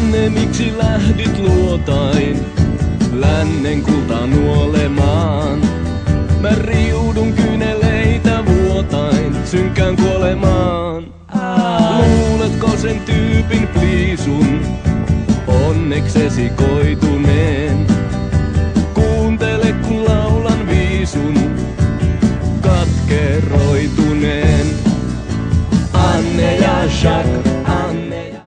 Minne miksi lähdit luotain, lännen kultaa nuolemaan? Mä riudun kyyneleitä vuotain, synkkään kuolemaan. Luuletko sen tyypin pliisun, onneksesi koituneen?